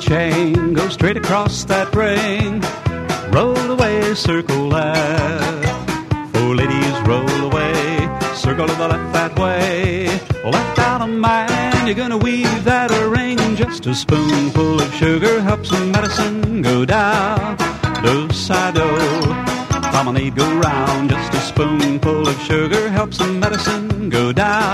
chain, go straight across that ring. Roll away, circle left. 4 ladies, roll away, circle to the left that way. Left out of mind, you're gonna weave that ring. Just a spoonful of sugar helps some medicine go down. Do-si-do, promenade go round. Just a spoonful of sugar helps some medicine go down.